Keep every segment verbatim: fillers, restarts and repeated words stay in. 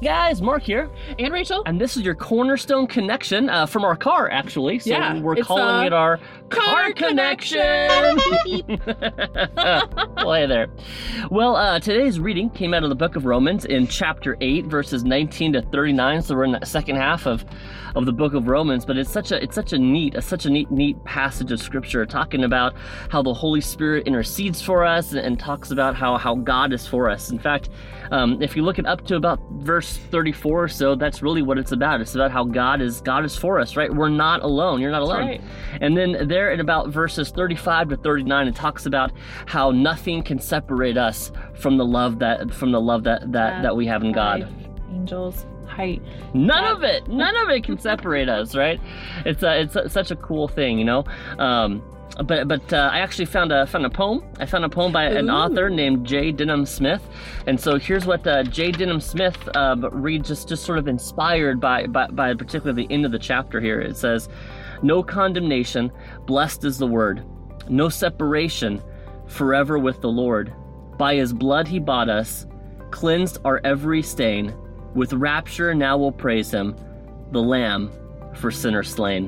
guys, Mark here. And Rachel. And this is your Cornerstone Connection uh, from our car, actually. So yeah, we're it's, calling uh, it our Car, car Connection. Play there. Well, uh, today's reading came out of the book of Romans in chapter eight, verses nineteen to thirty-nine. So we're in the second half of, of the book of Romans. But it's such a it's such a neat, a, such a neat, neat passage of scripture talking about how the Holy Spirit intercedes for us and, and talks about how, how God is for us. In fact, um, if you look at up to about verse thirty-four or so, that's really what it's about. It's about how God is God is for us, right? We're not alone. You're not alone. Right. And then there in about verses thirty-five to thirty-nine, it talks about how nothing can separate us from the love that from the love that that, that we have in God. Life, angels, height. None that- of it, none of it can separate us, right? It's a, it's a, such a cool thing, you know. Um, But but uh, I actually found a found a poem. I found a poem by an Ooh. author named J. Denham Smith, and so here's what uh, J. Denham Smith uh, reads, just just sort of inspired by, by by particularly the end of the chapter here. It says, "No condemnation, blessed is the word. No separation, forever with the Lord. By His blood He bought us, cleansed our every stain. With rapture now we'll praise Him, the Lamb for sinners slain."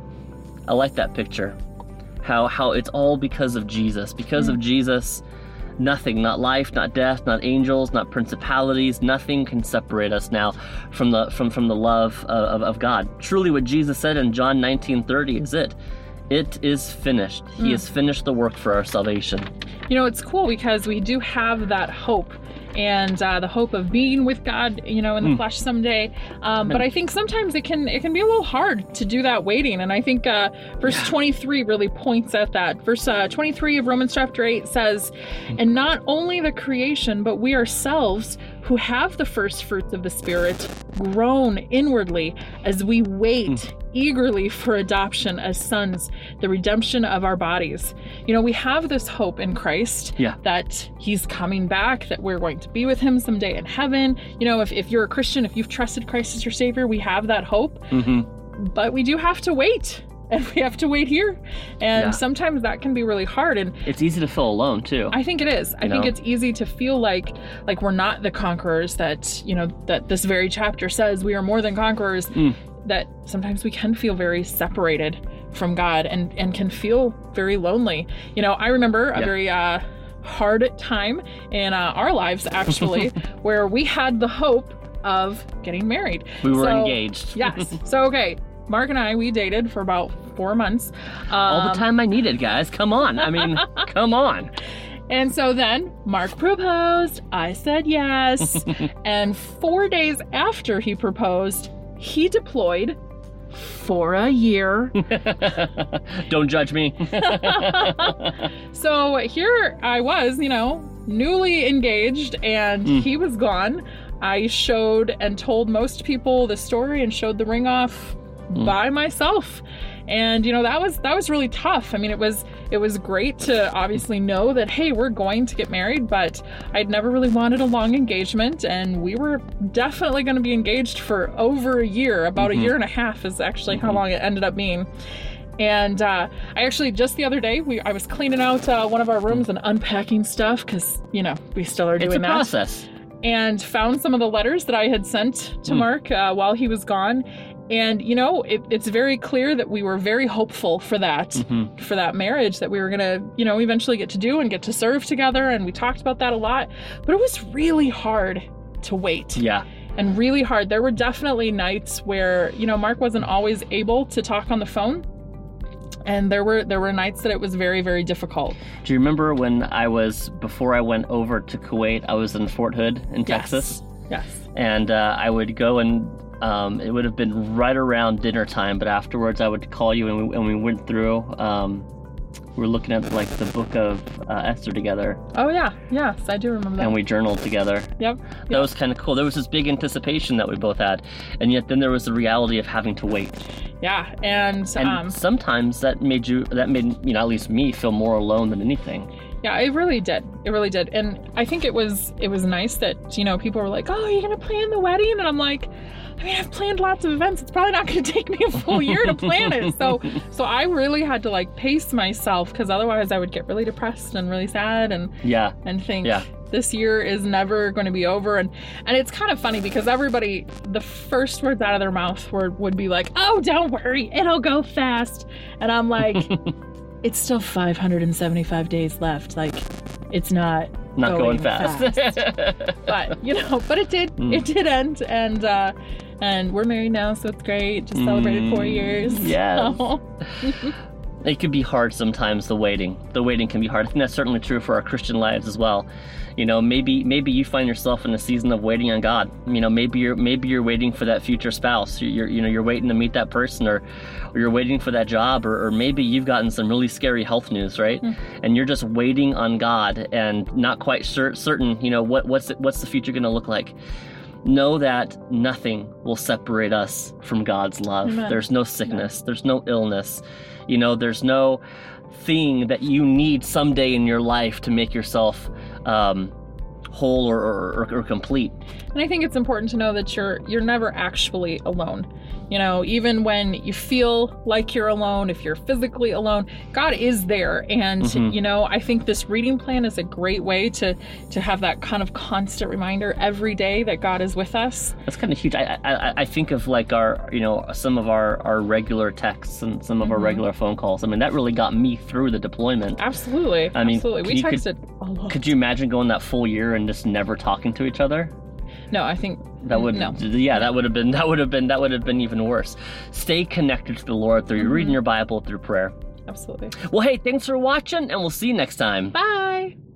I like that picture. How how it's all because of Jesus. Because Mm. of Jesus, nothing, not life, not death, not angels, not principalities, nothing can separate us now from the from, from the love of, of God. Truly what Jesus said in John nineteen thirty is it. It is finished. He Mm. has finished the work for our salvation. You know, it's cool because we do have that hope and uh, the hope of being with God, you know, in the Mm. flesh someday. Um, but I think sometimes it can it can be a little hard to do that waiting. And I think uh, verse Yeah. twenty-three really points at that. Verse uh, twenty-three of Romans chapter eight says, "And not only the creation, but we ourselves who have the first fruits of the Spirit groan inwardly as we wait Mm. eagerly for adoption as sons, the redemption of our bodies." You know, we have this hope in Christ Yeah. that He's coming back, that we're going to be with Him someday in heaven. You know, if, if you're a Christian, if you've trusted Christ as your Savior, we have that hope, Mm-hmm. but we do have to wait. And we have to wait here. And Yeah. sometimes that can be really hard. And It's easy to feel alone too. I think it is. I You think know? it's easy to feel like like we're not the conquerors that, you know, that this very chapter says we are more than conquerors. Mm. That sometimes we can feel very separated from God and, and can feel very lonely. You know, I remember a Yeah. very uh, hard time in uh, our lives, actually, where we had the hope of getting married. We were So- engaged. Yes. So, okay, Mark and I, we dated for about four months. Um, All the time I needed, guys. Come on. I mean, come on. And so then Mark proposed. I said yes. And four days after he proposed, he deployed for a year. Don't judge me. So here I was, you know, newly engaged, and Mm. he was gone. I showed and told most people the story and showed the ring off Mm. by myself. And you know, that was that was really tough. I mean, it was it was great to obviously know that, hey, we're going to get married, but I'd never really wanted a long engagement, and we were definitely going to be engaged for over a year. About Mhm. a year and a half is actually how Mhm. long it ended up being. And uh, I actually, just the other day, we I was cleaning out uh, one of our rooms and unpacking stuff because, you know, we still are doing It's a that. process. And found some of the letters that I had sent to Mm. Mark uh, while he was gone. And, you know, it, it's very clear that we were very hopeful for that, Mhm. for that marriage that we were going to, you know, eventually get to do and get to serve together. And we talked about that a lot. But it was really hard to wait. Yeah. And really hard. There were definitely nights where, you know, Mark wasn't always able to talk on the phone. And there were there were nights that it was very, very difficult. Do you remember when I was, before I went over to Kuwait, I was in Fort Hood in Texas? Yes. And uh, I would go and um, it would have been right around dinner time, but afterwards I would call you and we, and we went through, um, we were looking at like the book of uh, Esther together, Oh, yeah. Yes, I do remember that. and we journaled together. Yep. That was kind of cool. There was this big anticipation that we both had, and yet then there was the reality of having to wait. Yeah. And, And um, sometimes that made you, that made, you know, at least me feel more alone than anything. Yeah, it really did. It really did. And I think it was it was nice that, you know, people were like, oh, are you going to plan the wedding? And I'm like, I mean, I've planned lots of events. It's probably not going to take me a full year to plan it. So so I really had to like pace myself, because otherwise I would get really depressed and really sad and yeah. and think yeah. this year is never going to be over. And and it's kind of funny because everybody, the first words out of their mouth were, would be like, oh, don't worry, it'll go fast. And I'm like, it's still five hundred seventy-five days left. Like, it's not not going, going fast. fast. But, you know, but it did. Mm. It did end. And, uh, and we're married now, so it's great. Just celebrated mm. four years. Yeah. So. It can be hard sometimes, the waiting. The waiting can be hard. I think that's certainly true for our Christian lives as well. You know, maybe maybe you find yourself in a season of waiting on God. You know, maybe you're maybe you're waiting for that future spouse. You're you know you're waiting to meet that person, or, or you're waiting for that job, or, or maybe you've gotten some really scary health news, right? Mm. And you're just waiting on God and not quite sure, certain. You know, what what's it, what's the future going to look like? Know that nothing will separate us from God's love. Amen. There's no sickness. Amen. There's no illness. You know, there's no thing that you need someday in your life to make yourself um, whole or, or, or complete. And I think it's important to know that you're you're never actually alone. You know, even when you feel like you're alone, if you're physically alone, God is there. And, mm-hmm. you know, I think this reading plan is a great way to to have that kind of constant reminder every day that God is with us. That's kind of huge. I I, I think of like our, you know, some of our, our regular texts and some of mm-hmm. our regular phone calls. I mean, that really got me through the deployment. Absolutely. I mean, absolutely. We you, texted could, a lot. Could you imagine going that full year and just never talking to each other? No, I think that would no. yeah that would have been that would have been that would have been even worse. Stay connected to the Lord through mm-hmm. reading your Bible, through prayer. Absolutely. Well, hey, thanks for watching, and we'll see you next time. Bye.